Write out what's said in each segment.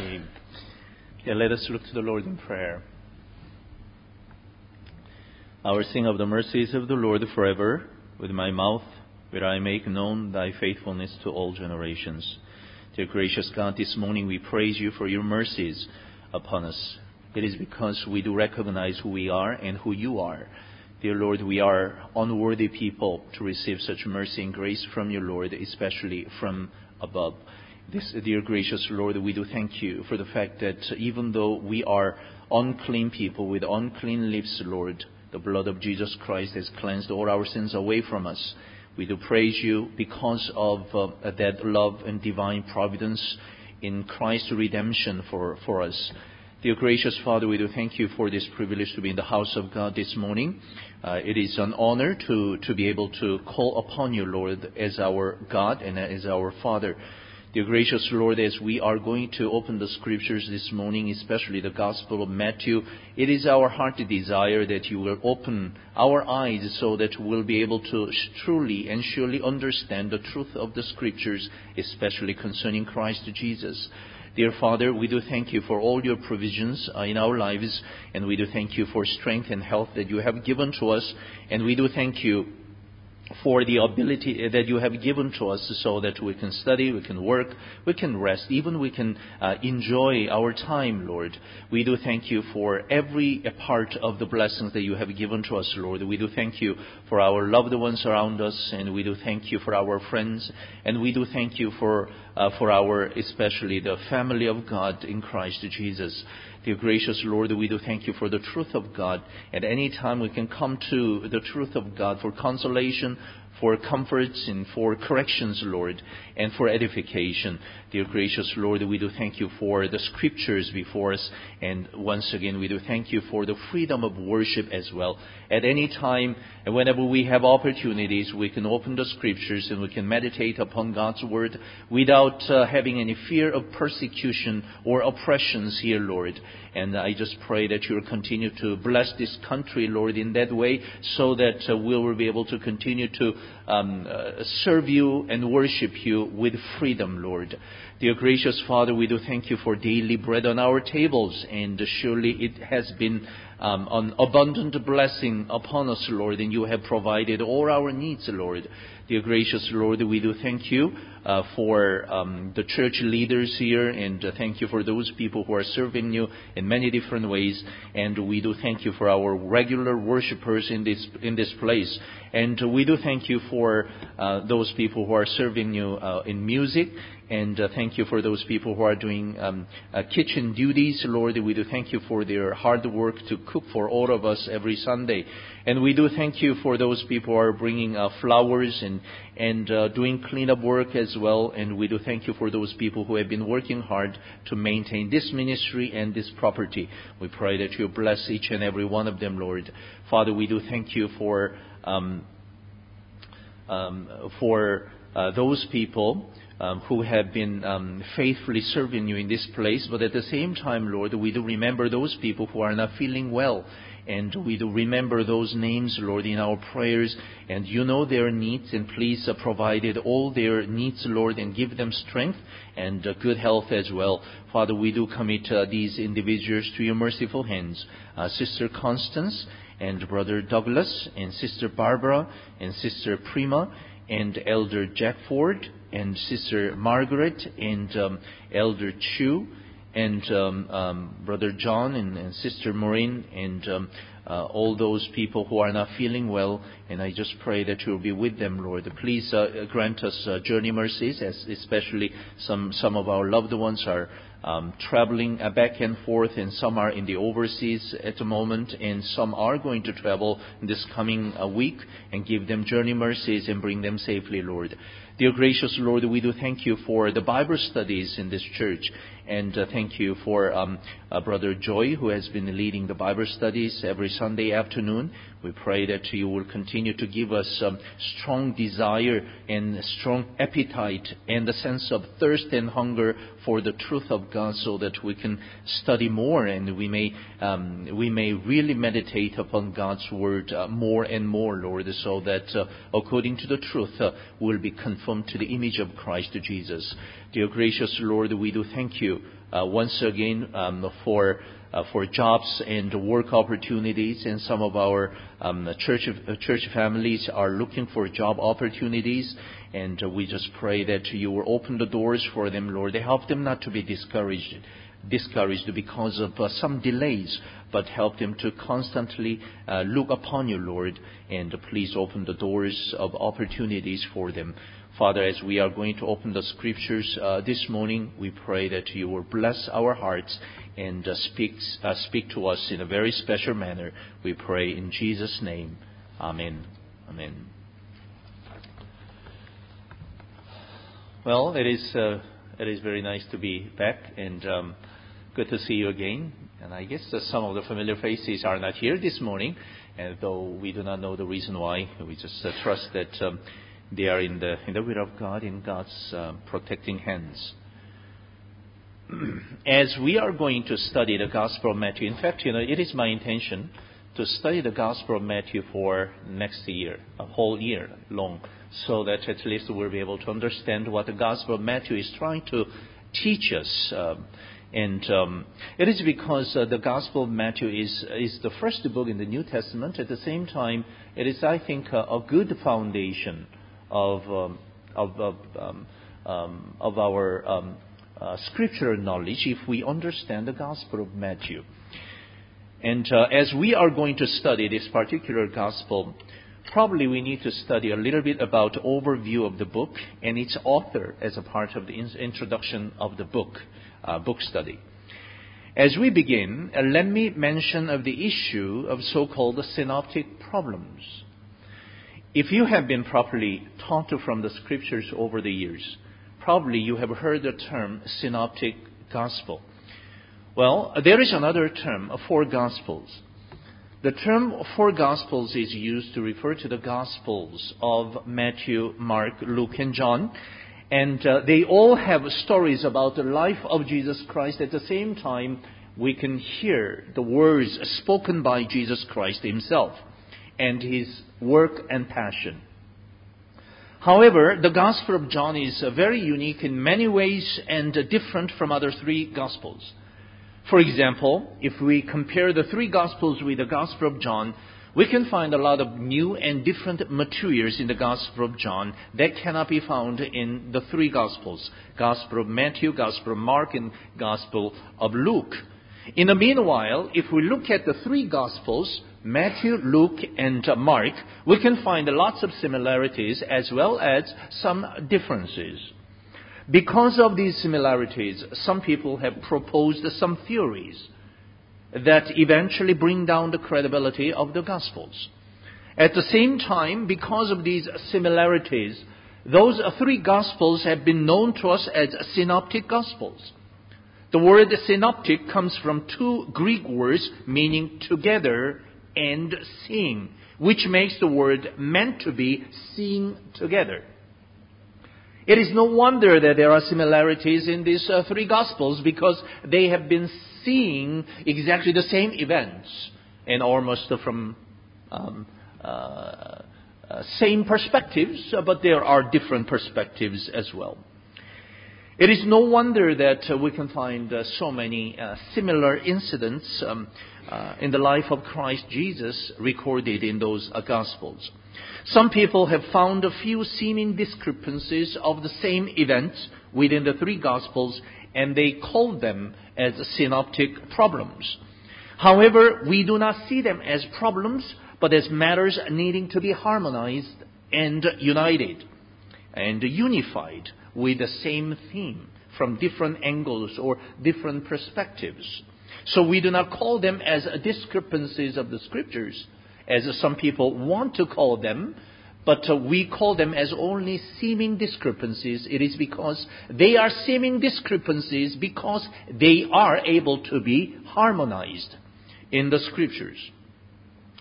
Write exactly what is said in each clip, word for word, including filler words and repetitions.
name. Yeah, let us look to the Lord in prayer. I will sing of the mercies of the Lord forever. With my mouth will I make known thy faithfulness to all generations. Dear gracious God, this morning we praise you for your mercies upon us. It is because we do recognize who we are and who you are. Dear Lord, we are unworthy people to receive such mercy and grace from you, Lord, especially from above. This, dear gracious Lord, we do thank you for the fact that even though we are unclean people with unclean lips, Lord, the blood of Jesus Christ has cleansed all our sins away from us. We do praise you because of uh, that love and divine providence in Christ's redemption for, for us. Dear gracious Father, we do thank you for this privilege to be in the house of God this morning. Uh, it is an honor to, to be able to call upon you, Lord, as our God and as our Father. Dear gracious Lord, as we are going to open the scriptures this morning, especially the Gospel of Matthew, it is our hearty desire that you will open our eyes so that we'll be able to truly and surely understand the truth of the scriptures, especially concerning Christ Jesus. Dear Father, we do thank you for all your provisions uh, in our lives, and we do thank you for strength and health that you have given to us, and we do thank you for the ability that you have given to us so that we can study, we can work, we can rest, even we can uh, enjoy our time, Lord. We do thank you for every part of the blessings that you have given to us, Lord. We do thank you for our loved ones around us, and we do thank you for our friends, and we do thank you for uh, for our, especially the family of God in Christ Jesus. Dear gracious Lord, we do thank you for the truth of God. At any time we can come to the truth of God for consolation, for comforts, and for corrections, Lord, and for edification. Dear gracious Lord, we do thank you for the scriptures before us. And once again, we do thank you for the freedom of worship as well. At any time, and whenever we have opportunities, we can open the scriptures and we can meditate upon God's word without uh, having any fear of persecution or oppressions here, Lord. And I just pray that you will continue to bless this country, Lord, in that way, so that uh, we will be able to continue to um, uh, serve you and worship you with freedom, Lord. Dear gracious Father, we do thank you for daily bread on our tables, and surely it has been um, an abundant blessing upon us, Lord, and you have provided all our needs, Lord. Dear gracious Lord, we do thank you uh, for um, the church leaders here, and uh, thank you for those people who are serving you in many different ways. And we do thank you for our regular worshipers in this in this place. And uh, we do thank you for uh, those people who are serving you uh, in music. And uh, thank you for those people who are doing um, uh, kitchen duties, Lord. We do thank you for their hard work to cook for all of us every Sunday. And we do thank you for those people who are bringing uh, flowers and and uh, doing cleanup work as well. And we do thank you for those people who have been working hard to maintain this ministry and this property. We pray that you bless each and every one of them, Lord. Father, we do thank you for um, um, for uh, those people Um, who have been um, faithfully serving you in this place. But at the same time, Lord, we do remember those people who are not feeling well. And we do remember those names, Lord, in our prayers. And you know their needs, and please uh, provide all their needs, Lord, and give them strength and uh, good health as well. Father, we do commit uh, these individuals to your merciful hands. Uh, Sister Constance and Brother Douglas and Sister Barbara and Sister Prima and Elder Jack Ford and Sister Margaret and um, Elder Chu and um, um, Brother John and, and Sister Maureen and um, uh, all those people who are not feeling well. And I just pray that you will be with them, Lord. Please uh, grant us uh, journey mercies, as especially some, some of our loved ones are Um, traveling uh, back and forth, and some are in the overseas at the moment, and some are going to travel this coming uh, week, and give them journey mercies and bring them safely, Lord. Dear gracious Lord, we do thank you for the Bible studies in this church, and uh, thank you for um, uh, Brother Joy, who has been leading the Bible studies every Sunday afternoon. We pray that you will continue to give us um, strong desire and strong appetite and a sense of thirst and hunger for the truth of God, so that we can study more and we may um, we may really meditate upon God's word uh, more and more, Lord, so that uh, according to the truth uh, we'll be conformed to the image of Christ Jesus. Dear gracious Lord, we do thank you uh, once again um, for Uh, for jobs and work opportunities, and some of our um, church uh, church families are looking for job opportunities, and uh, we just pray that you will open the doors for them, Lord. Help them not to be discouraged, discouraged because of uh, some delays, but help them to constantly uh, look upon you, Lord, and uh, please open the doors of opportunities for them. Father, as we are going to open the scriptures uh, this morning, we pray that you will bless our hearts and uh, speak, uh, speak to us in a very special manner. We pray in Jesus' name. Amen. Amen. Well, it is uh, it is very nice to be back, and um, good to see you again. And I guess uh, some of the familiar faces are not here this morning, and though we do not know the reason why, we just uh, trust that um, they are in the in the will of God, in God's uh, protecting hands. As we are going to study the Gospel of Matthew, in fact, you know, it is my intention to study the Gospel of Matthew for next year, a whole year long, so that at least we'll be able to understand what the Gospel of Matthew is trying to teach us. Um, and um, it is because uh, the Gospel of Matthew is is the first book in the New Testament. At the same time, it is, I think, uh, a good foundation of um, of of, um, um, of our um, uh, scriptural knowledge if we understand the Gospel of Matthew. And uh, as we are going to study this particular Gospel, probably we need to study a little bit about the overview of the book and its author as a part of the in- introduction of the book, uh, book study. As we begin, uh, let me mention of the issue of so-called synoptic problems. If you have been properly taught from the scriptures over the years, probably you have heard the term synoptic gospel. Well, there is another term, four gospels. The term four gospels is used to refer to the gospels of Matthew, Mark, Luke, and John. And uh, they all have stories about the life of Jesus Christ. At the same time, we can hear the words spoken by Jesus Christ himself and his work and passion. However, the Gospel of John is uh, very unique in many ways and uh, different from other three Gospels. For example, if we compare the three Gospels with the Gospel of John, we can find a lot of new and different materials in the Gospel of John that cannot be found in the three Gospels: Gospel of Matthew, Gospel of Mark, and Gospel of Luke. In the meanwhile, if we look at the three Gospels, Matthew, Luke, and Mark, we can find lots of similarities as well as some differences. Because of these similarities, some people have proposed some theories that eventually bring down the credibility of the Gospels. At the same time, because of these similarities, those three Gospels have been known to us as synoptic Gospels. The word synoptic comes from two Greek words meaning together and seeing, which makes the word meant to be seeing together. It is no wonder that there are similarities in these uh, three Gospels, because they have been seeing exactly the same events and almost from um, uh, uh, same perspectives, uh, but there are different perspectives as well. It is no wonder that uh, we can find uh, so many uh, similar incidents um, uh, in the life of Christ Jesus recorded in those uh, Gospels. Some people have found a few seeming discrepancies of the same events within the three Gospels, and they call them as synoptic problems. However, we do not see them as problems, but as matters needing to be harmonized and united and unified with the same theme from different angles or different perspectives. So we do not call them as discrepancies of the Scriptures, as some people want to call them, but uh, we call them as only seeming discrepancies. It is because they are seeming discrepancies because they are able to be harmonized in the Scriptures.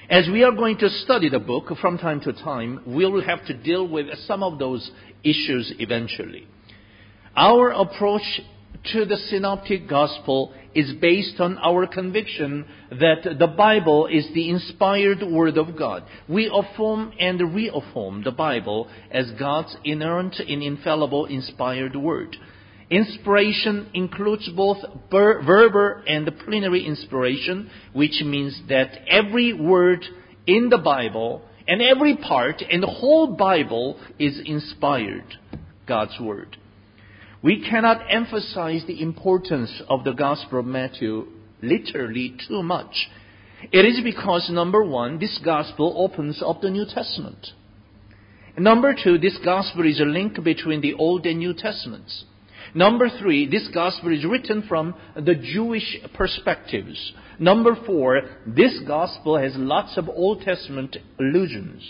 As we are going to study the book from time to time, we will have to deal with some of those issues eventually. Our approach to the Synoptic Gospel is based on our conviction that the Bible is the inspired Word of God. We affirm and reaffirm the Bible as God's inerrant and infallible inspired Word. Inspiration includes both ver- verbal and plenary inspiration, which means that every word in the Bible and every part and the whole Bible is inspired, God's Word. We cannot emphasize the importance of the Gospel of Matthew literally too much. It is because, number one, this Gospel opens up the New Testament. Number two, this Gospel is a link between the Old and New Testaments. Number three, this Gospel is written from the Jewish perspectives. Number four, this Gospel has lots of Old Testament allusions.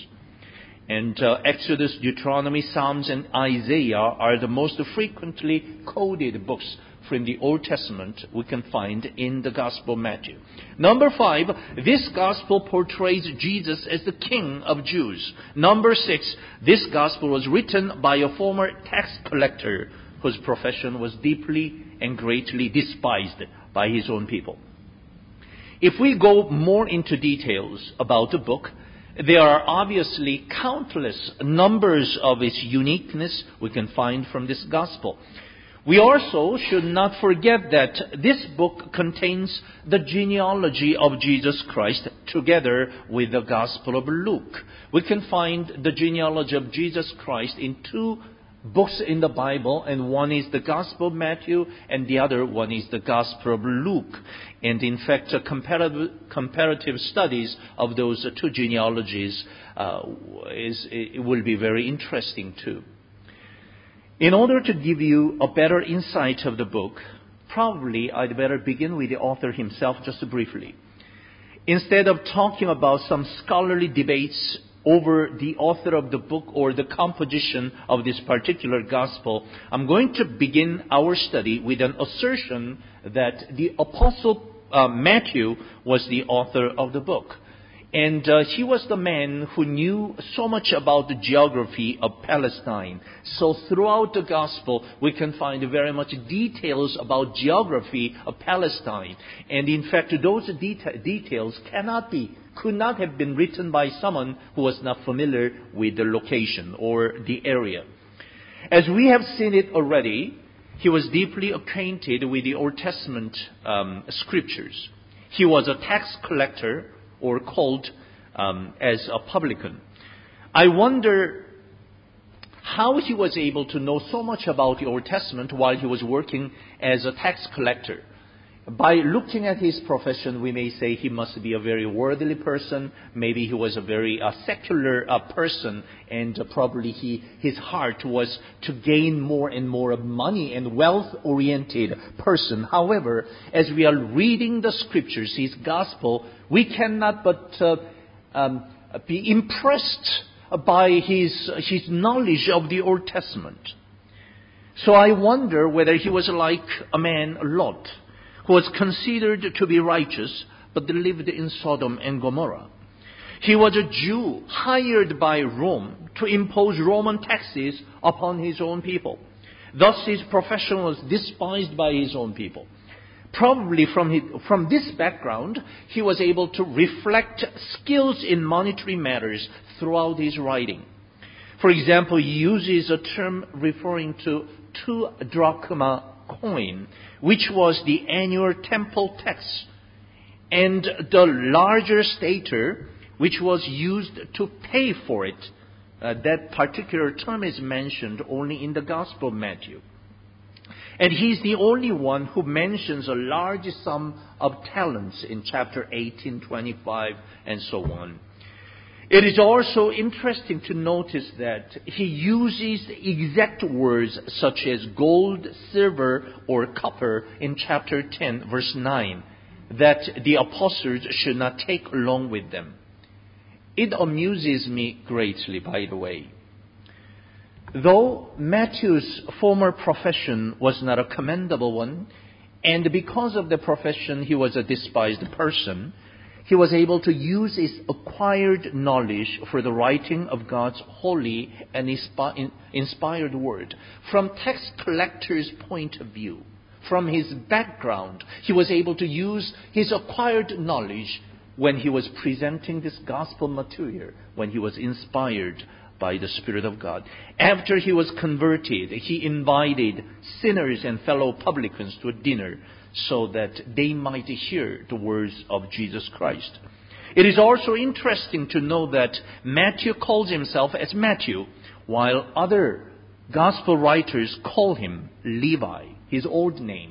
And uh, Exodus, Deuteronomy, Psalms, and Isaiah are the most frequently quoted books from the Old Testament we can find in the Gospel of Matthew. Number five, this Gospel portrays Jesus as the King of Jews. Number six, this Gospel was written by a former tax collector whose profession was deeply and greatly despised by his own people. If we go more into details about the book, there are obviously countless numbers of its uniqueness we can find from this Gospel. We also should not forget that this book contains the genealogy of Jesus Christ together with the Gospel of Luke. We can find the genealogy of Jesus Christ in two books in the Bible, and one is the Gospel of Matthew, and the other one is the Gospel of Luke. And in fact, uh, comparative, comparative studies of those uh, two genealogies uh, is it will be very interesting too. In order to give you a better insight of the book, probably I'd better begin with the author himself just briefly. Instead of talking about some scholarly debates over the author of the book or the composition of this particular gospel, I'm going to begin our study with an assertion that the Apostle uh, Matthew was the author of the book. And uh, he was the man who knew so much about the geography of Palestine. So throughout the gospel, we can find very much details about geography of Palestine. And in fact, those deta- details cannot be, could not have been written by someone who was not familiar with the location or the area. As we have seen it already, he was deeply acquainted with the Old Testament um, scriptures. He was a tax collector, or called um, as a publican. I wonder how he was able to know so much about the Old Testament while he was working as a tax collector. By looking at his profession, we may say he must be a very worldly person. Maybe he was a very uh, secular uh, person, and uh, probably he, his heart was to gain more and more of money and wealth-oriented person. However, as we are reading the scriptures, his gospel, we cannot but uh, um, be impressed by his his knowledge of the Old Testament. So I wonder whether he was like a man, Lot, who was considered to be righteous, but lived in Sodom and Gomorrah. He was a Jew hired by Rome to impose Roman taxes upon his own people. Thus his profession was despised by his own people. Probably from his, from this background, he was able to reflect skills in monetary matters throughout his writing. For example, he uses a term referring to two drachma coin, which was the annual temple tax, and the larger stater, which was used to pay for it. Uh, that particular term is mentioned only in the Gospel of Matthew. And he's the only one who mentions a large sum of talents in chapter eighteen, twenty-five, and so on. It is also interesting to notice that he uses exact words such as gold, silver, or copper in chapter ten, verse nine, that the apostles should not take along with them. It amuses me greatly, by the way. Though Matthew's former profession was not a commendable one, and because of the profession he was a despised person, he was able to use his acquired knowledge for the writing of God's holy and inspired word. From tax collector's point of view, from his background, he was able to use his acquired knowledge when he was presenting this gospel material, when he was inspired by the Spirit of God. After he was converted, he invited sinners and fellow publicans to a dinner so that they might hear the words of Jesus Christ. It is also interesting to know that Matthew calls himself as Matthew, while other gospel writers call him Levi, his old name.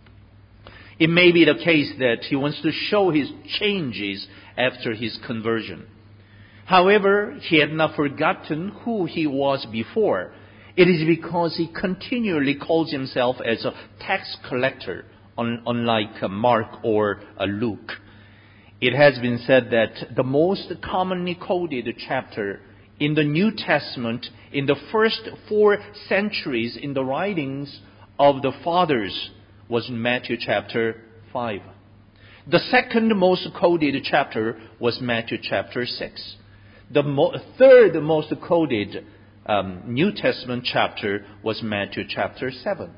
It may be the case that he wants to show his changes after his conversion. However, he had not forgotten who he was before. It is because he continually calls himself as a tax collector, unlike Mark or Luke. It has been said that the most commonly quoted chapter in the New Testament in the first four centuries in the writings of the fathers was Matthew chapter five. The second most quoted chapter was Matthew chapter six. The mo- third most quoted um, New Testament chapter was Matthew chapter seven.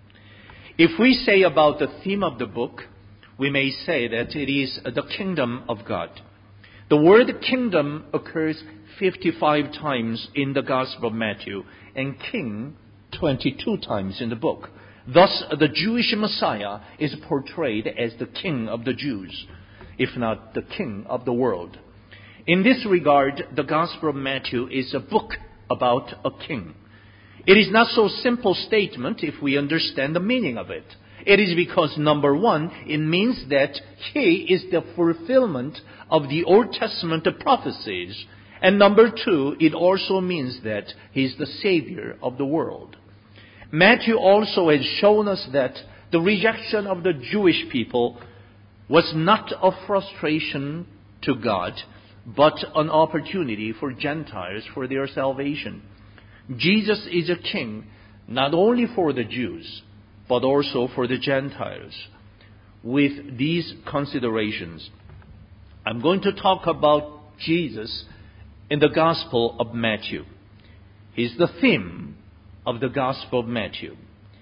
If we say about the theme of the book, we may say that it is the kingdom of God. The word kingdom occurs fifty-five times in the Gospel of Matthew and king twenty-two times in the book. Thus, the Jewish Messiah is portrayed as the king of the Jews, if not the king of the world. In this regard, the Gospel of Matthew is a book about a king. It is not so simple statement if we understand the meaning of it. It is because, number one, it means that he is the fulfillment of the Old Testament prophecies. And number two, it also means that he is the Savior of the world. Matthew also has shown us that the rejection of the Jewish people was not a frustration to God, but an opportunity for Gentiles for their salvation. Jesus is a king not only for the Jews, but also for the Gentiles. With these considerations, I'm going to talk about Jesus in the Gospel of Matthew. He's the theme of the Gospel of Matthew.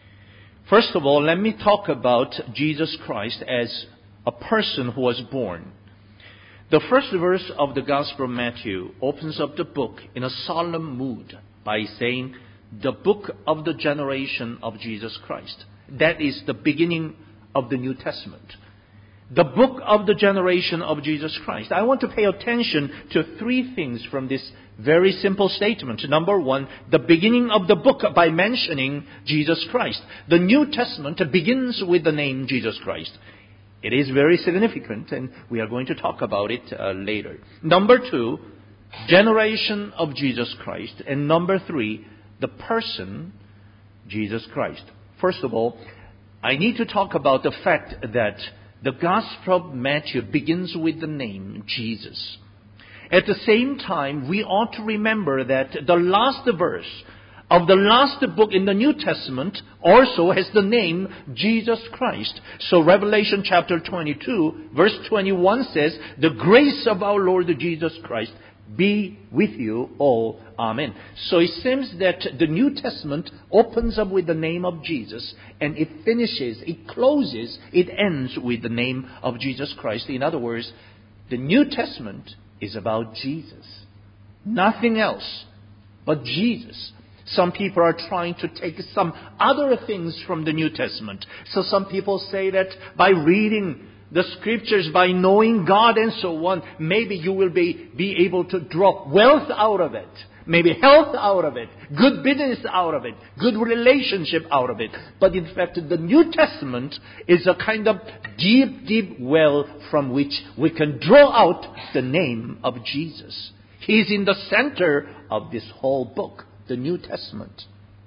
First of all, let me talk about Jesus Christ as a person who was born. The first verse of the Gospel of Matthew opens up the book in a solemn mood by saying, the book of the generation of Jesus Christ. That is the beginning of the New Testament. The book of the generation of Jesus Christ. I want to pay attention to three things from this very simple statement. Number one, the beginning of the book by mentioning Jesus Christ. The New Testament begins with the name Jesus Christ. It is very significant, and we are going to talk about it uh, later. Number two, generation of Jesus Christ. And number three, the person, Jesus Christ. First of all, I need to talk about the fact that the Gospel of Matthew begins with the name Jesus. At the same time, we ought to remember that the last verse of the last book in the New Testament also has the name Jesus Christ. So Revelation chapter twenty-two, verse twenty-one says, the grace of our Lord Jesus Christ be with you all. Amen. So it seems that the New Testament opens up with the name of Jesus and it finishes, it closes, it ends with the name of Jesus Christ. In other words, the New Testament is about Jesus. Nothing else but Jesus. Some people are trying to take some other things from the New Testament. So some people say that by reading the Scriptures, by knowing God and so on, maybe you will be, be able to draw wealth out of it. Maybe health out of it. Good business out of it. Good relationship out of it. But in fact, the New Testament is a kind of deep, deep well from which we can draw out the name of Jesus. He is in the center of this whole book, the New Testament.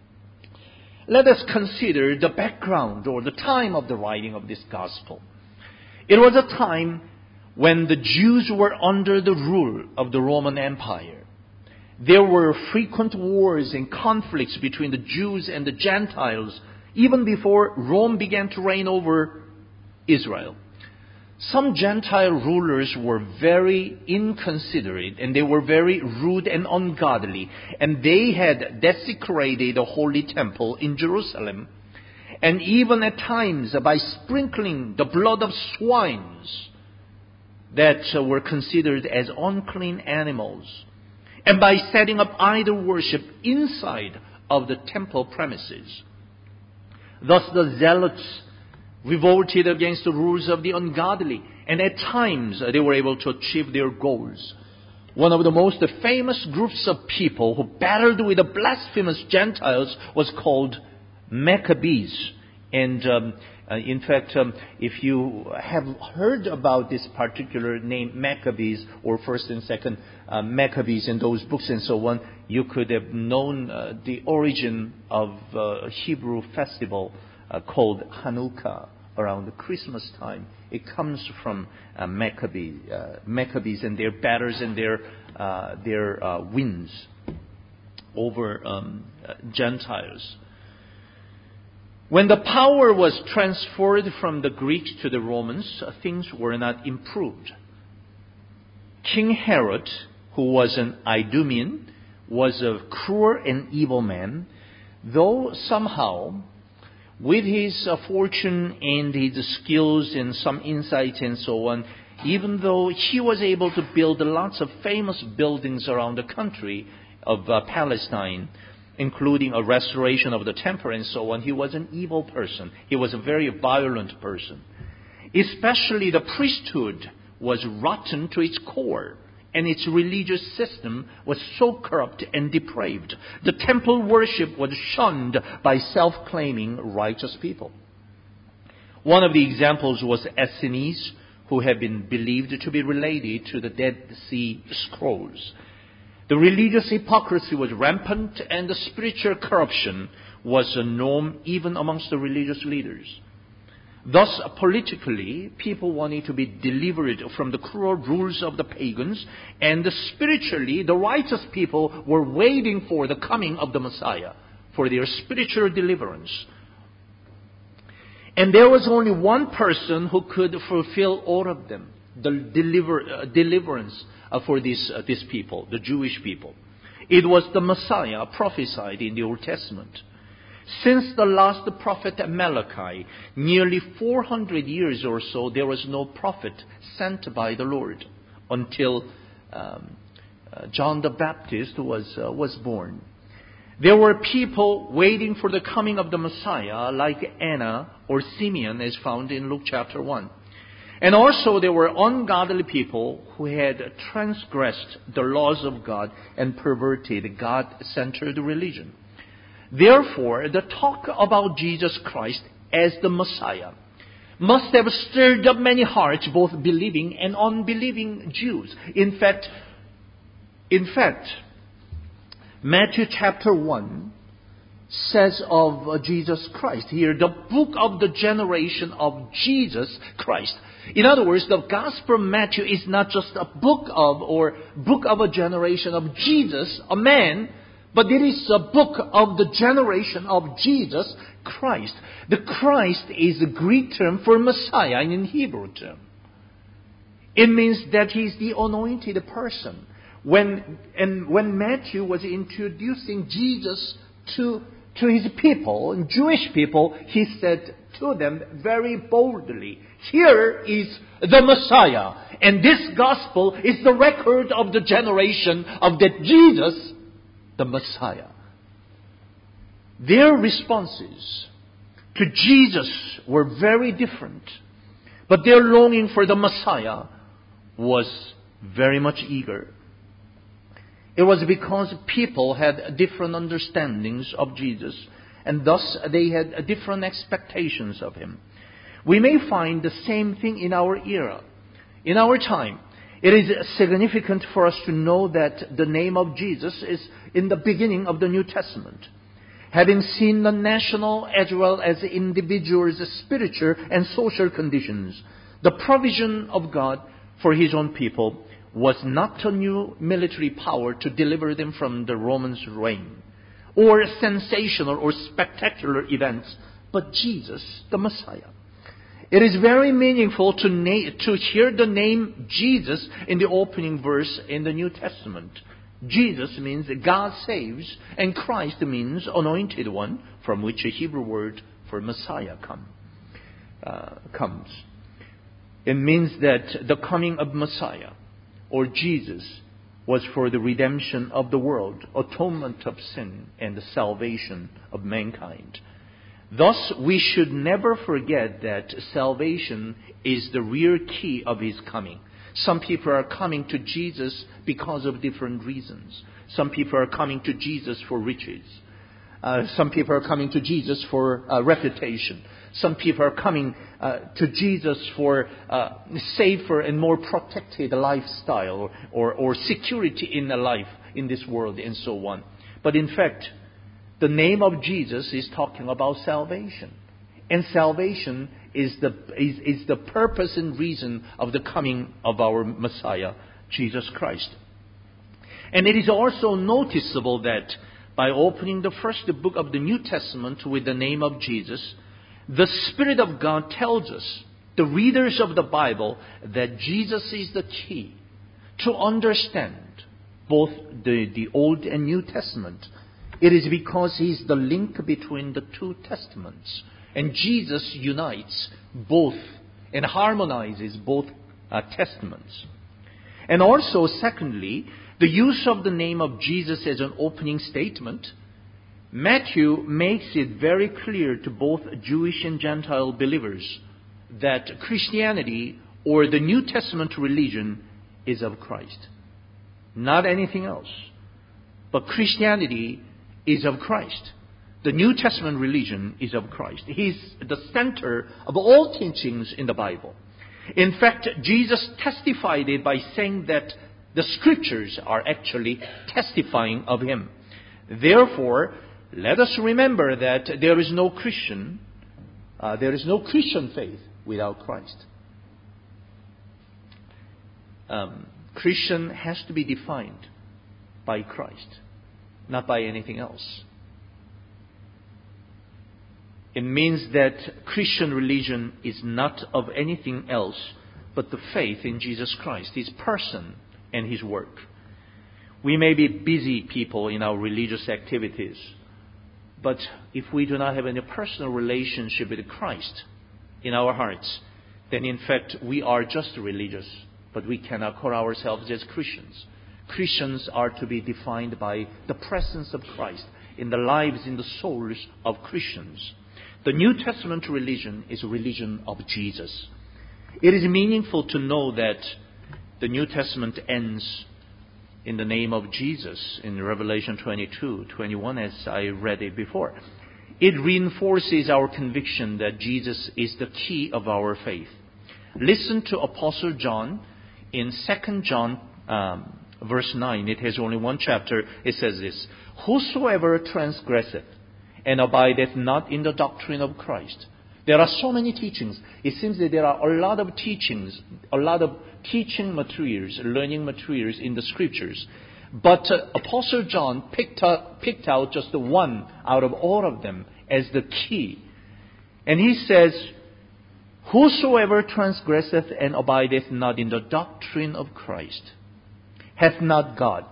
Let us consider the background or the time of the writing of this gospel. It was a time when the Jews were under the rule of the Roman Empire. There were frequent wars and conflicts between the Jews and the Gentiles, even before Rome began to reign over Israel. Some Gentile rulers were very inconsiderate, and they were very rude and ungodly, and they had desecrated the holy temple in Jerusalem, and even at times by sprinkling the blood of swines that were considered as unclean animals, and by setting up idol worship inside of the temple premises. Thus the zealots revolted against the rules of the ungodly, and at times they were able to achieve their goals. One of the most famous groups of people who battled with the blasphemous Gentiles was called Maccabees. And um, uh, in fact, um, if you have heard about this particular name, Maccabees, or First and Second uh, Maccabees in those books and so on, you could have known uh, the origin of uh, a Hebrew festival uh, called Hanukkah around the Christmas time. It comes from uh, Maccabee, uh, Maccabees and their battles and their uh, their uh, wins over um, uh, Gentiles. When the power was transferred from the Greeks to the Romans, uh, things were not improved. King Herod, who was an Idumean, was a cruel and evil man, though somehow, with his uh, fortune and his skills and some insight and so on, even though he was able to build lots of famous buildings around the country of uh, Palestine, including a restoration of the temple and so on, he was an evil person. He was a very violent person. Especially the priesthood was rotten to its core, and its religious system was so corrupt and depraved. The temple worship was shunned by self-claiming righteous people. One of the examples was Essenes, who had been believed to be related to the Dead Sea Scrolls. The religious hypocrisy was rampant, and the spiritual corruption was a norm even amongst the religious leaders. Thus, politically, people wanted to be delivered from the cruel rules of the pagans, and spiritually, the righteous people were waiting for the coming of the Messiah, for their spiritual deliverance. And there was only one person who could fulfill all of them, the deliver, uh, deliverance uh, for these, uh, these people, the Jewish people. It was the Messiah prophesied in the Old Testament. Since the last prophet Malachi, nearly four hundred years or so, there was no prophet sent by the Lord until um, uh, John the Baptist was, uh, was born. There were people waiting for the coming of the Messiah, like Anna or Simeon, as found in Luke chapter one. And also there were ungodly people who had transgressed the laws of God and perverted God-centered religion. Therefore, the talk about Jesus Christ as the Messiah must have stirred up many hearts, both believing and unbelieving Jews. In fact, in fact, Matthew chapter one says of uh, Jesus Christ here, the book of the generation of Jesus Christ. In other words, the Gospel of Matthew is not just a book of or book of a generation of Jesus, a man, but it is a book of the generation of Jesus Christ. The Christ is a Greek term for Messiah in Hebrew term. It means that he is the anointed person. When and when Matthew was introducing Jesus to to his people, Jewish people, he said to them very boldly, "Here is the Messiah, and this gospel is the record of the generation of that Jesus, the Messiah." Their responses to Jesus were very different, but their longing for the Messiah was very much eager. It was because people had different understandings of Jesus, and thus they had different expectations of him. We may find the same thing in our era. In our time, it is significant for us to know that the name of Jesus is in the beginning of the New Testament. Having seen the national as well as the individual's spiritual and social conditions, the provision of God for his own people was not a new military power to deliver them from the Romans' reign, or sensational or spectacular events, but Jesus, the Messiah. It is very meaningful to, na- to hear the name Jesus in the opening verse in the New Testament. Jesus means God saves, and Christ means anointed one, from which a Hebrew word for Messiah come, uh, comes. It means that the coming of Messiah, or Jesus, was for the redemption of the world, atonement of sin, and the salvation of mankind. Thus, we should never forget that salvation is the real key of His coming. Some people are coming to Jesus because of different reasons. Some people are coming to Jesus for riches. Uh, some people are coming to Jesus for uh, reputation. Some people are coming uh, to Jesus for uh, safer and more protected lifestyle or, or, or security in the life in this world and so on. But in fact, the name of Jesus is talking about salvation. And salvation is the, is, is the purpose and reason of the coming of our Messiah, Jesus Christ. And it is also noticeable that by opening the first book of the New Testament with the name of Jesus, the Spirit of God tells us, the readers of the Bible, that Jesus is the key to understand both the, the Old and New Testament. It is because He is the link between the two testaments. And Jesus unites both and harmonizes both uh, testaments. And also, secondly, the use of the name of Jesus as an opening statement, Matthew makes it very clear to both Jewish and Gentile believers that Christianity or the New Testament religion is of Christ. Not anything else. But Christianity is of Christ. The New Testament religion is of Christ. He's the center of all teachings in the Bible. In fact, Jesus testified it by saying that the Scriptures are actually testifying of Him. Therefore, let us remember that there is no Christian, uh, there is no Christian faith without Christ. Um, Christian has to be defined by Christ, not by anything else. It means that Christian religion is not of anything else but the faith in Jesus Christ, His person and His work. We may be busy people in our religious activities, but if we do not have any personal relationship with Christ in our hearts, then in fact we are just religious, but we cannot call ourselves as Christians. Christians are to be defined by the presence of Christ in the lives, in the souls of Christians. The New Testament religion is a religion of Jesus. It is meaningful to know that the New Testament ends in the name of Jesus in Revelation twenty-two, twenty-one, as I read it before. It reinforces our conviction that Jesus is the key of our faith. Listen to Apostle John in Second John um, verse nine. It has only one chapter. It says this: "Whosoever transgresseth and abideth not in the doctrine of Christ." There are so many teachings. It seems that there are a lot of teachings, a lot of teaching materials, learning materials in the Scriptures. But uh, Apostle John picked, up, picked out just the one out of all of them as the key. And he says, "Whosoever transgresseth and abideth not in the doctrine of Christ hath not God."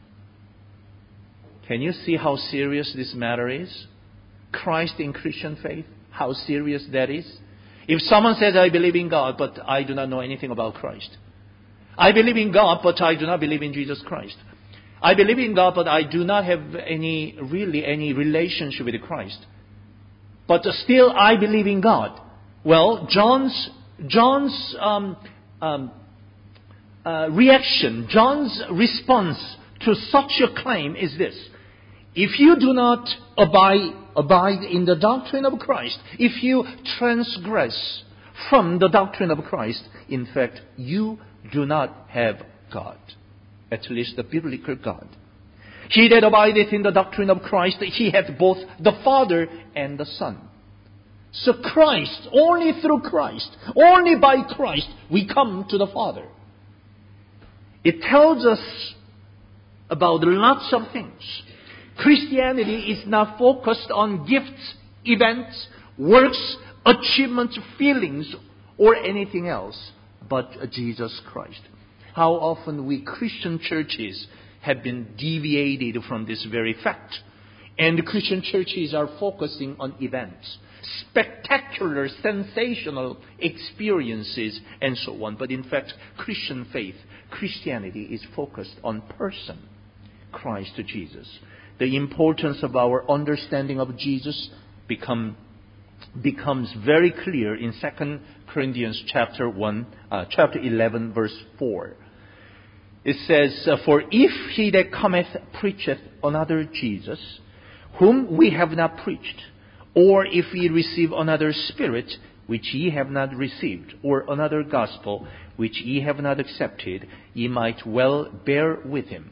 Can you see how serious this matter is? Christ in Christian faith, how serious that is. If someone says, "I believe in God, but I do not know anything about Christ. I believe in God, but I do not believe in Jesus Christ. I believe in God, but I do not have any, really any relationship with Christ. But still I believe in God." Well, John's, John's um, um, uh, reaction, John's response to such a claim is this: if you do not abide, abide in the doctrine of Christ, if you transgress from the doctrine of Christ, in fact, you do not have God. At least the biblical God. "He that abideth in the doctrine of Christ, he hath both the Father and the Son." So Christ, only through Christ, only by Christ, we come to the Father. It tells us about lots of things. Christianity is not focused on gifts, events, works, achievements, feelings, or anything else but Jesus Christ. How often we Christian churches have been deviated from this very fact. And Christian churches are focusing on events, spectacular, sensational experiences, and so on. But in fact, Christian faith, Christianity is focused on person, Christ Jesus. The importance of our understanding of Jesus become, becomes very clear in Second Corinthians chapter one, uh, chapter eleven, verse four. It says, "For if he that cometh preacheth another Jesus, whom we have not preached, or if ye receive another spirit, which ye have not received, or another gospel, which ye have not accepted, ye might well bear with him."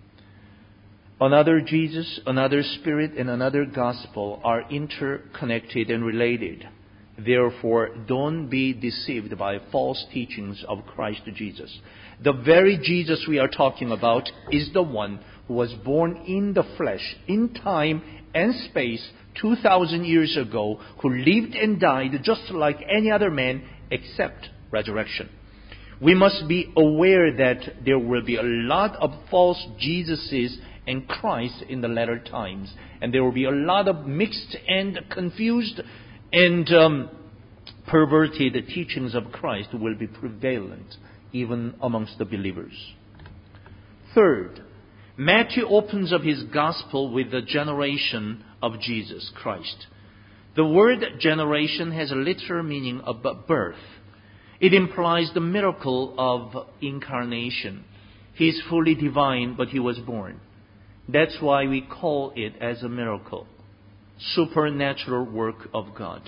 Another Jesus, another spirit, and another gospel are interconnected and related. Therefore, don't be deceived by false teachings of Christ Jesus. The very Jesus we are talking about is the one who was born in the flesh, in time and space, two thousand years ago, who lived and died just like any other man except resurrection. We must be aware that there will be a lot of false Jesuses and Christ in the latter times. And there will be a lot of mixed and confused and um, perverted teachings of Christ will be prevalent even amongst the believers. Third, Matthew opens up his gospel with the generation of Jesus Christ. The word generation has a literal meaning of birth. It implies the miracle of incarnation. He is fully divine, but he was born. That's why we call it as a miracle, supernatural work of God.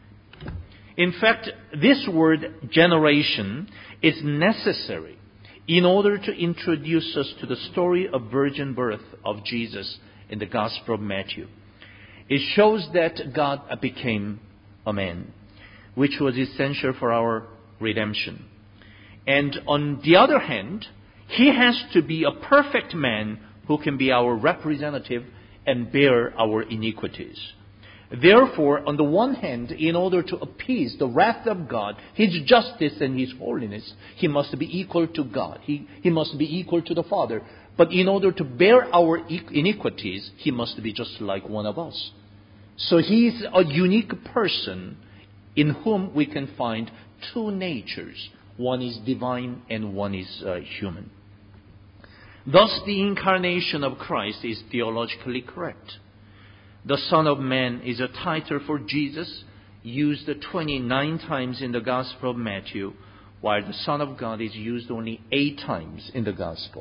In fact, this word generation is necessary in order to introduce us to the story of virgin birth of Jesus in the Gospel of Matthew. It shows that God became a man, which was essential for our redemption. And on the other hand, he has to be a perfect man who can be our representative and bear our iniquities. Therefore, on the one hand, in order to appease the wrath of God, His justice and His holiness, He must be equal to God. He, he must be equal to the Father. But in order to bear our iniquities, He must be just like one of us. So He is a unique person in whom we can find two natures. One is divine and one is uh, human. Thus, the incarnation of Christ is theologically correct. The Son of Man is a title for Jesus, used twenty-nine times in the Gospel of Matthew, while the Son of God is used only eight times in the Gospel.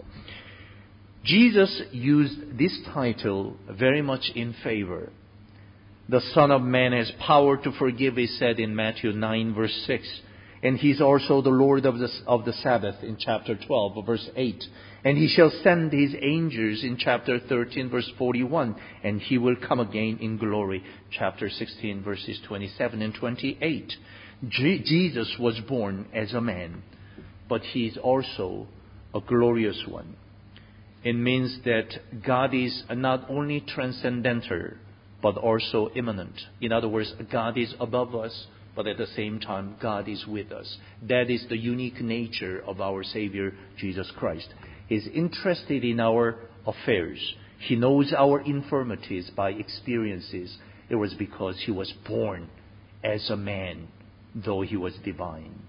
Jesus used this title very much in favor. The Son of Man has power to forgive, he said in Matthew nine, verse six. And He's also the Lord of the, of the Sabbath in chapter twelve, verse eight. And He shall send His angels in chapter thirteen, verse forty-one. And He will come again in glory, chapter sixteen, verses twenty-seven and twenty-eight. Je- Jesus was born as a man, but He is also a glorious one. It means that God is not only transcendental, but also immanent. In other words, God is above us, but at the same time, God is with us. That is the unique nature of our Savior, Jesus Christ. He's interested in our affairs. He knows our infirmities by experiences. It was because He was born as a man, though He was divine.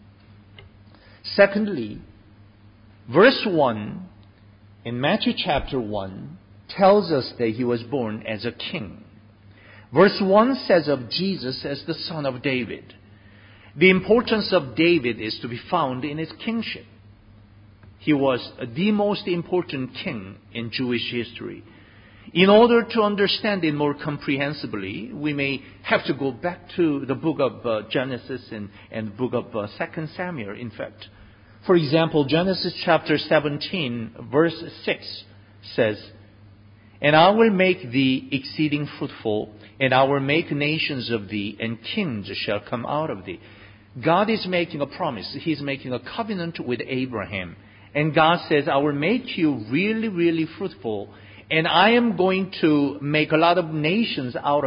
Secondly, verse one in Matthew chapter one tells us that He was born as a king. Verse one says of Jesus as the son of David. The importance of David is to be found in his kingship. He was the most important king in Jewish history. In order to understand it more comprehensively, we may have to go back to the book of uh, Genesis and, and book of uh, Second Samuel, in fact. For example, Genesis chapter seventeen, verse six says, "And I will make thee exceeding fruitful, and I will make nations of thee, and kings shall come out of thee." God is making a promise. He's making a covenant with Abraham. And God says, I will make you really, really fruitful, and I am going to make a lot of nations out of you.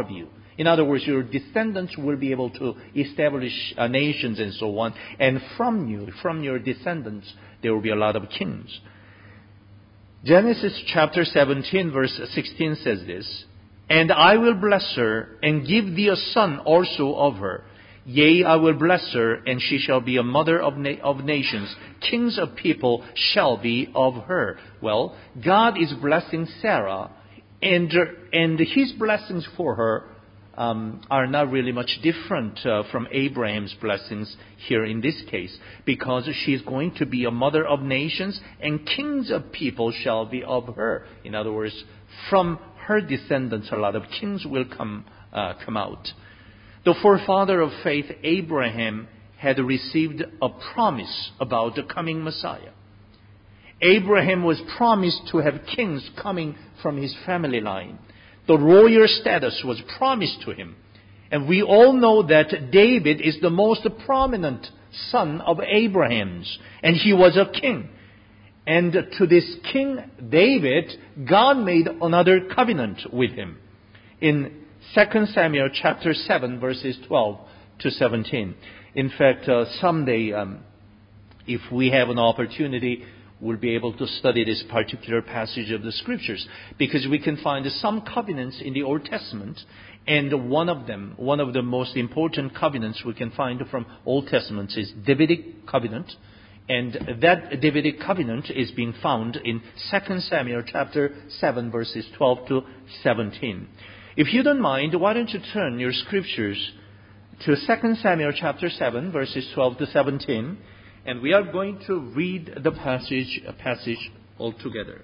In other words, your descendants will be able to establish uh, nations and so on. And from you, from your descendants, there will be a lot of kings. Genesis chapter seventeen verse sixteen says this, "And I will bless her, and give thee a son also of her. Yea, I will bless her, and she shall be a mother of, na- of nations. Kings of people shall be of her." Well, God is blessing Sarah, and, and His blessings for her um, are not really much different uh, from Abraham's blessings here in this case, because she is going to be a mother of nations, and kings of people shall be of her. In other words, from her descendants, a lot of kings will come uh, come out. The forefather of faith, Abraham, had received a promise about the coming Messiah. Abraham was promised to have kings coming from his family line. The royal status was promised to him. And we all know that David is the most prominent son of Abraham's, and he was a king. And to this King David, God made another covenant with him. In Second Samuel chapter seven, verses twelve to seventeen. In fact, uh, someday, um, if we have an opportunity, we'll be able to study this particular passage of the Scriptures, because we can find some covenants in the Old Testament, and one of them, one of the most important covenants we can find from Old Testament is Davidic covenant, and that Davidic covenant is being found in Second Samuel chapter seven, verses twelve to seventeen. If you don't mind, why don't you turn your Scriptures to Second Samuel chapter seven, verses twelve to seventeen, and we are going to read the passage, a passage all together.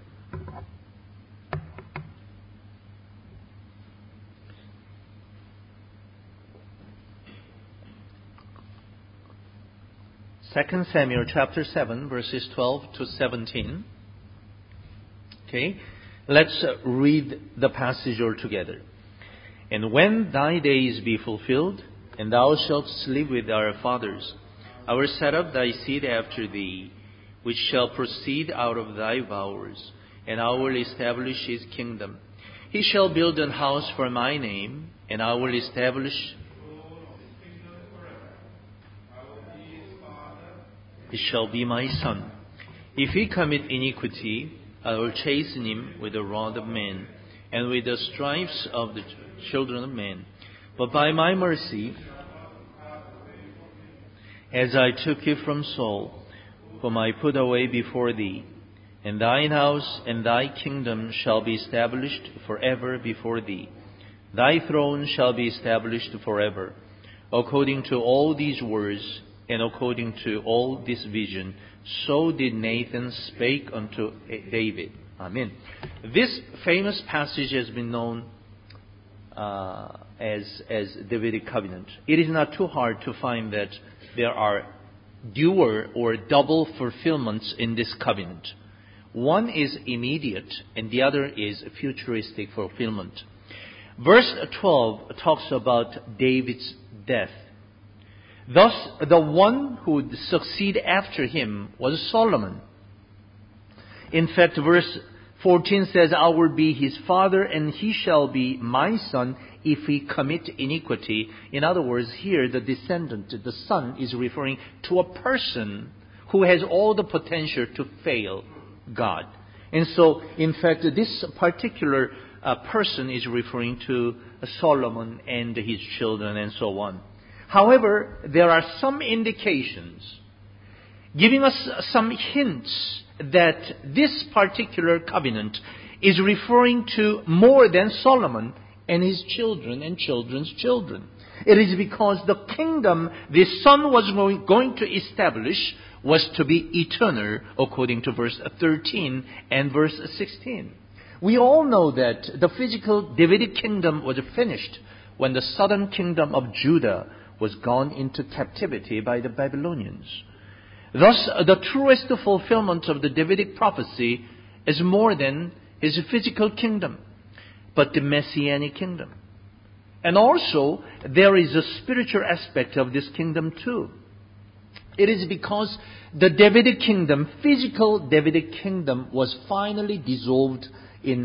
Second Samuel chapter seven, verses twelve to seventeen. Okay, let's read the passage all together. "And when thy days be fulfilled, and thou shalt sleep with our fathers, I will set up thy seed after thee, which shall proceed out of thy bowels, and I will establish his kingdom. He shall build an house for my name, and I will establish. He shall be my son. If he commit iniquity, I will chasten him with the rod of men, and with the stripes of the children of men. But by my mercy, as I took it from Saul, whom I put away before thee, and thine house and thy kingdom shall be established forever before thee. Thy throne shall be established forever. According to all these words, and according to all this vision, so did Nathan spake unto David." Amen. This famous passage has been known uh, as as Davidic covenant. It is not too hard to find that there are dual or double fulfillments in this covenant. One is immediate, and the other is futuristic fulfillment. Verse twelve talks about David's death. Thus, the one who would succeed after him was Solomon. In fact, verse fourteen says, "I will be his father, and he shall be my son if he commit iniquity." In other words, here the descendant, the son, is referring to a person who has all the potential to fail God. And so, in fact, this particular uh, person is referring to Solomon and his children and so on. However, there are some indications giving us some hints that this particular covenant is referring to more than Solomon and his children and children's children. It is because the kingdom the son was going to establish was to be eternal, according to verse thirteen and verse sixteen. We all know that the physical Davidic kingdom was finished when the southern kingdom of Judah was gone into captivity by the Babylonians. Thus, the truest fulfillment of the Davidic prophecy is more than his physical kingdom, but the Messianic kingdom. And also, there is a spiritual aspect of this kingdom too. It is because the Davidic kingdom, physical Davidic kingdom, was finally dissolved in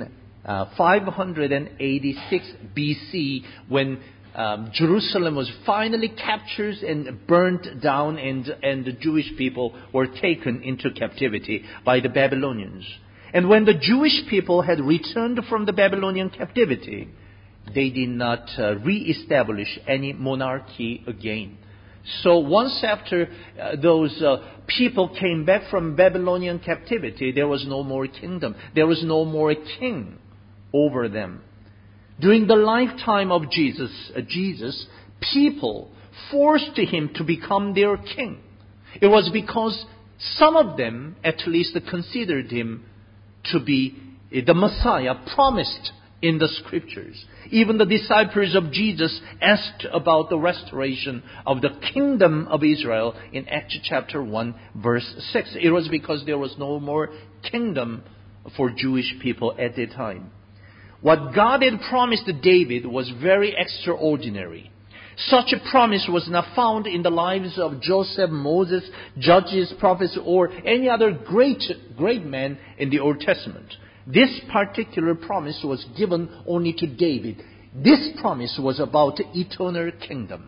uh, five eighty-six B C, when um, Jerusalem was finally captured and burnt down, and, and the Jewish people were taken into captivity by the Babylonians. And when the Jewish people had returned from the Babylonian captivity, they did not uh, re-establish any monarchy again. So once after uh, those uh, people came back from Babylonian captivity, there was no more kingdom. There was no more king over them. During the lifetime of Jesus, uh, Jesus, people forced him to become their king. It was because some of them at least considered him to be the Messiah promised in the Scriptures. Even the disciples of Jesus asked about the restoration of the kingdom of Israel in Acts chapter one, verse six. It was because there was no more kingdom for Jewish people at the time. What God had promised David was very extraordinary. Such a promise was not found in the lives of Joseph, Moses, judges, prophets, or any other great, great man in the Old Testament. This particular promise was given only to David. This promise was about the eternal kingdom.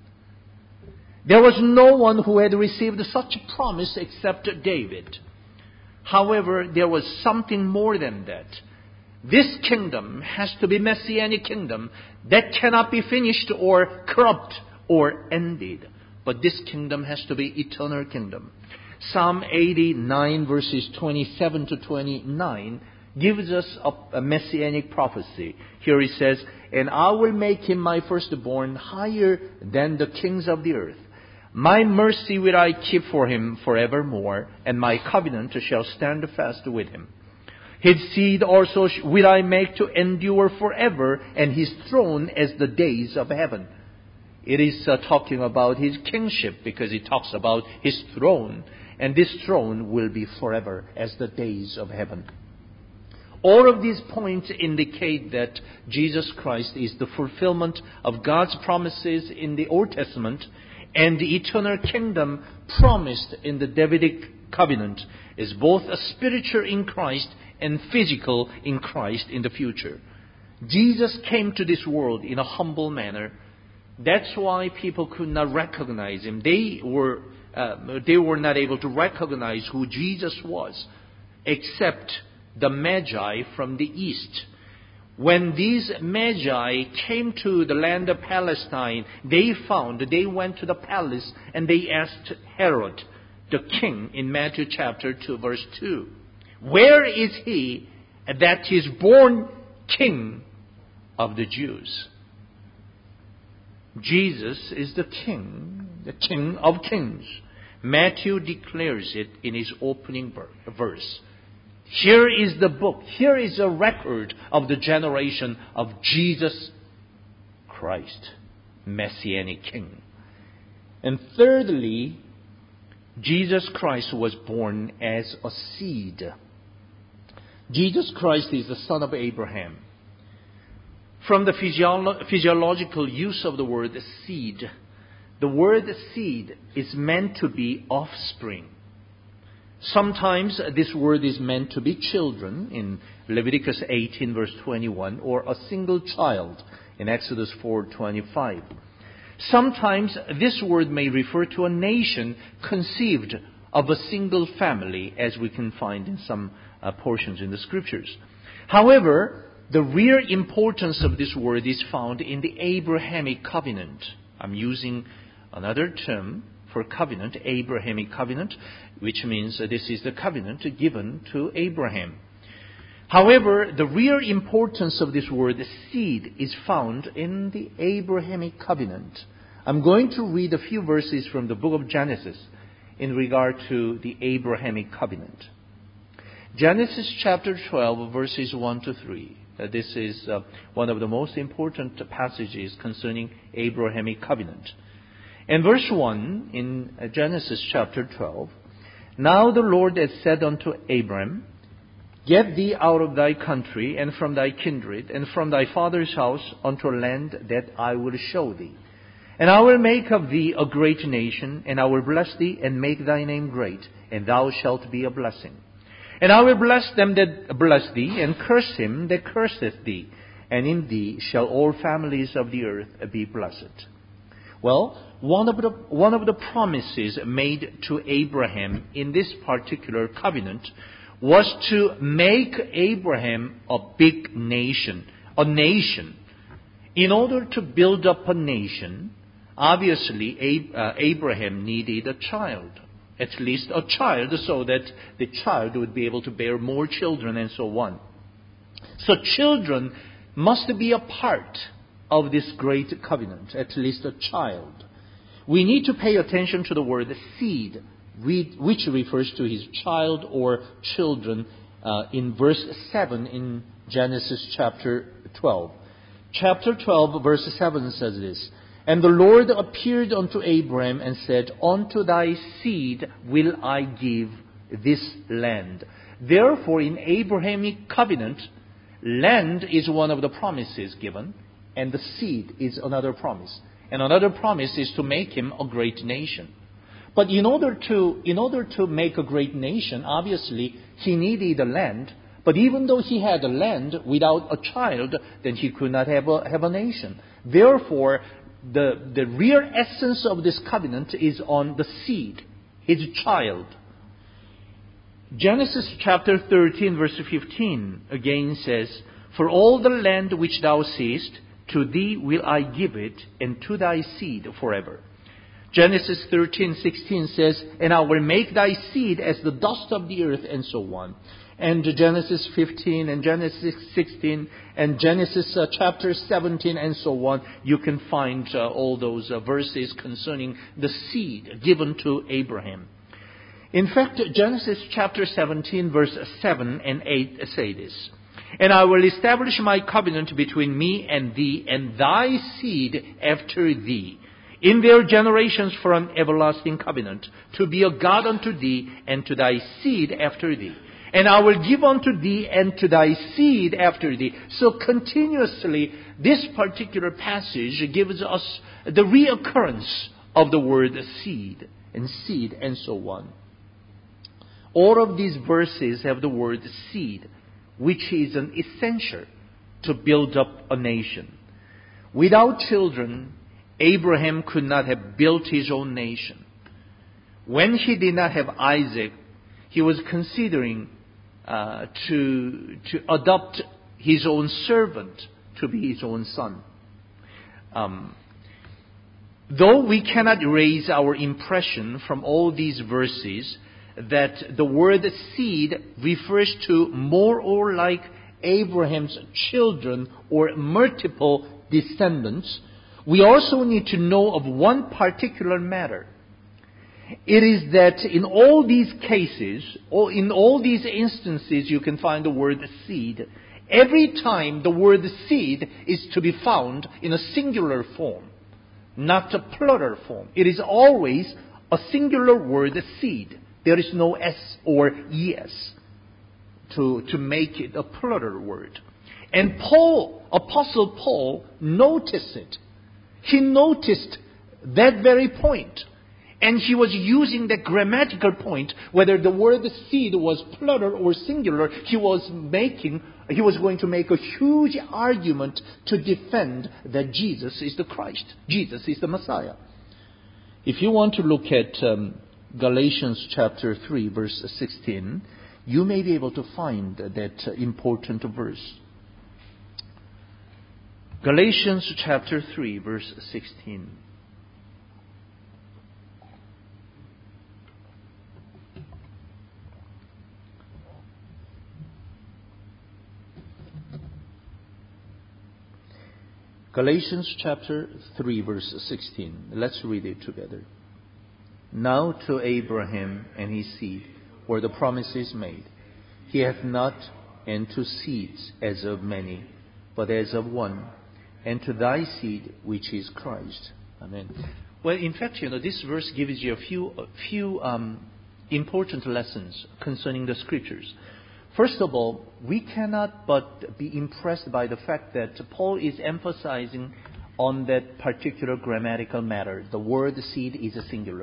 There was no one who had received such a promise except David. However, there was something more than that. This kingdom has to be messianic kingdom that cannot be finished or corrupt or ended. But this kingdom has to be eternal kingdom. Psalm eighty-nine verses twenty-seven to twenty-nine gives us a, a messianic prophecy. Here he says, "And I will make him my firstborn higher than the kings of the earth. My mercy will I keep for him forevermore, and my covenant shall stand fast with him. His seed also will I make to endure forever, and his throne as the days of heaven." It is uh, talking about his kingship, because it talks about his throne. And this throne will be forever as the days of heaven. All of these points indicate that Jesus Christ is the fulfillment of God's promises in the Old Testament, and the eternal kingdom promised in the Davidic covenant is both a spiritual in Christ and physical in Christ in the future. Jesus came to this world in a humble manner. That's why people could not recognize him. They were uh, they were not able to recognize who Jesus was, except the Magi from the east. When these Magi came to the land of Palestine, they found, they went to the palace and they asked Herod, the king, in Matthew chapter two, verse two, "Where is he that is born king of the Jews?" Jesus is the king, the king of kings. Matthew declares it in his opening verse. Here is the book. Here is a record of the generation of Jesus Christ, Messianic King. And thirdly, Jesus Christ was born as a seed. Jesus Christ is the son of Abraham. From the physiolo- physiological use of the word seed, the word seed is meant to be offspring. Sometimes this word is meant to be children in Leviticus eighteen verse twenty-one, or a single child in Exodus four twenty-five. Sometimes this word may refer to a nation conceived of a single family, as we can find in some uh, portions in the Scriptures. However, the real importance of this word is found in the Abrahamic covenant. I'm using another term for covenant, Abrahamic covenant, which means that this is the covenant given to Abraham. However, the real importance of this word, seed, is found in the Abrahamic covenant. I'm going to read a few verses from the book of Genesis in regard to the Abrahamic covenant. Genesis chapter twelve, verses one to three. Uh, this is uh, one of the most important passages concerning Abrahamic covenant. In verse one, in uh, Genesis chapter twelve, "Now the Lord had said unto Abram, Get thee out of thy country, and from thy kindred, and from thy father's house, unto a land that I will show thee. And I will make of thee a great nation, and I will bless thee, and make thy name great, and thou shalt be a blessing. And I will bless them that bless thee, and curse him that curseth thee. And in thee shall all families of the earth be blessed. Well, one of the, one of the promises made to Abraham in this particular covenant was to make Abraham a big nation, a nation. In order to build up a nation, obviously Abraham needed a child, at least a child, so that the child would be able to bear more children and so on. So children must be a part of this great covenant, at least a child. We need to pay attention to the word seed, which refers to his child or children uh, in verse seven in Genesis chapter twelve. Chapter twelve, verse seven says this, And the Lord appeared unto Abraham and said, Unto thy seed will I give this land. Therefore, in Abrahamic covenant, land is one of the promises given, and the seed is another promise. And another promise is to make him a great nation. But in order to, in order to make a great nation, obviously, he needed a land. But even though he had a land without a child, then he could not have a, have a nation. Therefore, the, the real essence of this covenant is on the seed, his child. Genesis chapter thirteen, verse fifteen, again says, For all the land which thou seest, to thee will I give it, and to thy seed forever. Genesis thirteen sixteen says, And I will make thy seed as the dust of the earth, and so on. And Genesis fifteen, and Genesis sixteen, and Genesis uh, chapter seventeen, and so on. You can find uh, all those uh, verses concerning the seed given to Abraham. In fact, Genesis chapter seventeen, verse seven and eight say this, And I will establish my covenant between me and thee, and thy seed after thee, in their generations for an everlasting covenant, to be a God unto thee, and to thy seed after thee. And I will give unto thee, and to thy seed after thee. So continuously, this particular passage gives us the reoccurrence of the word seed, and seed, and so on. All of these verses have the word seed, which is an essential to build up a nation. Without children, Abraham could not have built his own nation. When he did not have Isaac, he was considering uh, to, to adopt his own servant to be his own son. Um, though we cannot erase our impression from all these verses that the word seed refers to more or like Abraham's children or multiple descendants, we also need to know of one particular matter. It is that in all these cases, or in all these instances, you can find the word seed. Every time the word seed is to be found in a singular form, not a plural form. It is always a singular word, seed. There is no S or es to, to make it a plural word. And Paul, Apostle Paul, noticed it. He noticed that very point. And he was using that grammatical point, whether the word seed was plural or singular, he was making, he was going to make a huge argument to defend that Jesus is the Christ. Jesus is the Messiah. If you want to look at um, Galatians chapter three, verse sixteen, you may be able to find that important verse. Galatians chapter three, verse sixteen. Galatians chapter three, verse sixteen. Let's read it together. Now to Abraham and his seed were the promises made. He hath not, and to seeds as of many, but as of one, and to thy seed, which is Christ. Amen. Well, in fact, you know, this verse gives you a few, a few um, important lessons concerning the Scriptures. First of all, we cannot but be impressed by the fact that Paul is emphasizing on that particular grammatical matter. The word seed is a singular.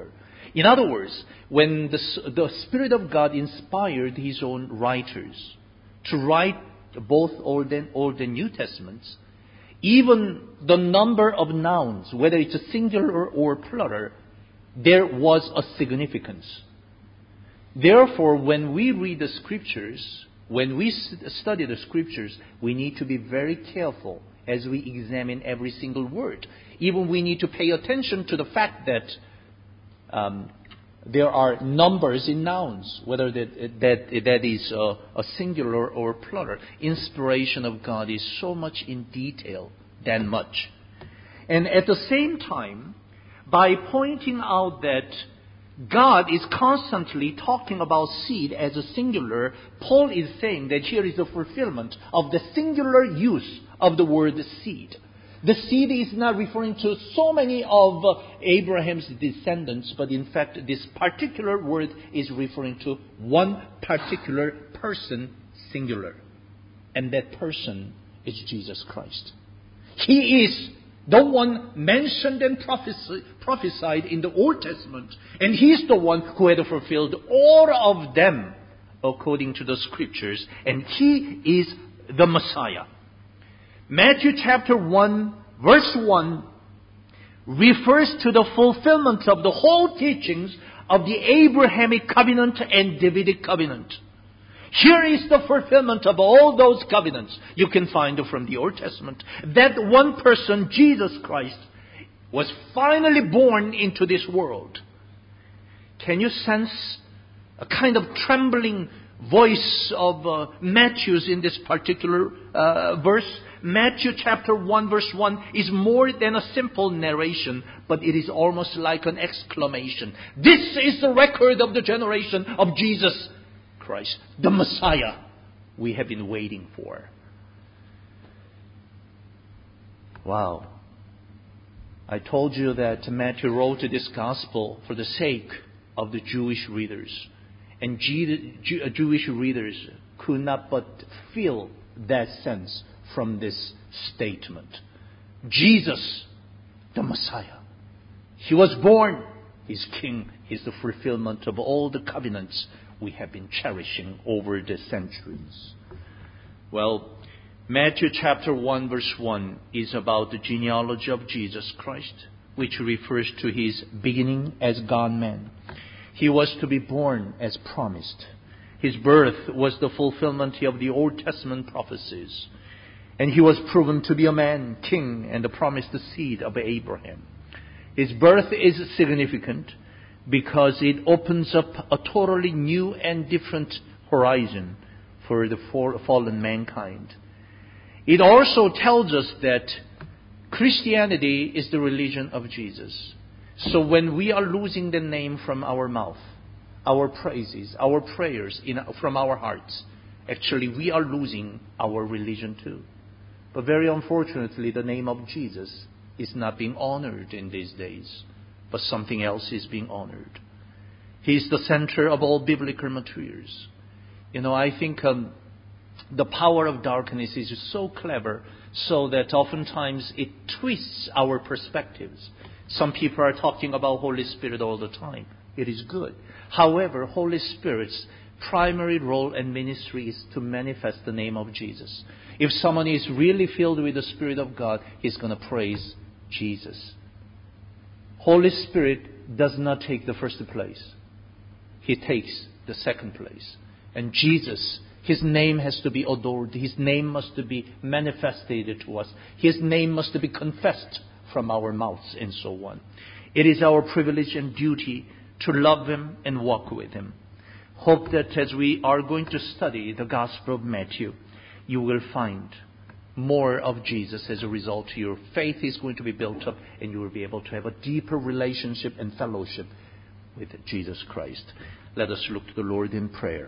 In other words, when the, the Spirit of God inspired His own writers to write both Old and, Old and New Testaments, even the number of nouns, whether it's a singular or plural, there was a significance. Therefore, when we read the Scriptures, when we study the Scriptures, we need to be very careful as we examine every single word. Even we need to pay attention to the fact that um, there are numbers in nouns, whether that that, that is a, a singular or plural. Inspiration of God is so much in detail than much. And at the same time, by pointing out that God is constantly talking about seed as a singular, Paul is saying that here is the fulfillment of the singular use of the word seed. The seed is not referring to so many of Abraham's descendants, but in fact this particular word is referring to one particular person, singular. And that person is Jesus Christ. He is the one mentioned and prophesy, prophesied in the Old Testament. And He's the one who had fulfilled all of them according to the Scriptures. And He is the Messiah. Matthew chapter one, verse one, refers to the fulfillment of the whole teachings of the Abrahamic covenant and Davidic covenant. Here is the fulfillment of all those covenants you can find from the Old Testament. That one person, Jesus Christ, was finally born into this world. Can you sense a kind of trembling voice of uh, Matthew's in this particular uh, verse? Matthew chapter one verse one is more than a simple narration, but it is almost like an exclamation. This is the record of the generation of Jesus Christ, the Messiah we have been waiting for. Wow. I told you that Matthew wrote this gospel for the sake of the Jewish readers. And Jew- Jewish readers could not but feel that sense from this statement. Jesus, the Messiah. He was born. He's King. He's the fulfillment of all the covenants we have been cherishing over the centuries. Well, Matthew chapter one verse one is about the genealogy of Jesus Christ, which refers to His beginning as God-man. He was to be born as promised. His birth was the fulfillment of the Old Testament prophecies. And He was proven to be a man, king, and the promised seed of Abraham. His birth is significant because it opens up a totally new and different horizon for the fallen mankind. It also tells us that Christianity is the religion of Jesus. So when we are losing the name from our mouth, our praises, our prayers in, from our hearts, actually we are losing our religion too. But very unfortunately, the name of Jesus is not being honored in these days, but something else is being honored. He is the center of all biblical materials. You know, I think um, the power of darkness is so clever so that oftentimes it twists our perspectives. Some people are talking about Holy Spirit all the time. It is good. However, Holy Spirit's primary role and ministry is to manifest the name of Jesus. If someone is really filled with the Spirit of God, he's going to praise Jesus. Holy Spirit does not take the first place. He takes the second place. And Jesus, His name has to be adored. His name must be manifested to us. His name must be confessed from our mouths and so on. It is our privilege and duty to love Him and walk with Him. Hope that as we are going to study the Gospel of Matthew, you will find more of Jesus as a result. Your faith is going to be built up and you will be able to have a deeper relationship and fellowship with Jesus Christ. Let us look to the Lord in prayer.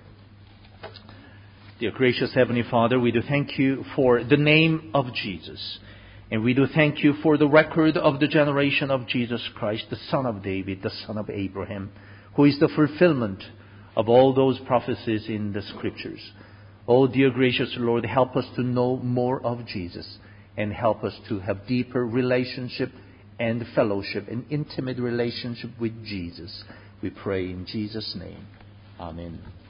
Dear gracious Heavenly Father, we do thank You for the name of Jesus. And we do thank You for the record of the generation of Jesus Christ, the Son of David, the Son of Abraham, who is the fulfillment of all those prophecies in the Scriptures. Oh, dear gracious Lord, help us to know more of Jesus and help us to have deeper relationship and fellowship, an intimate relationship with Jesus. We pray in Jesus' name. Amen.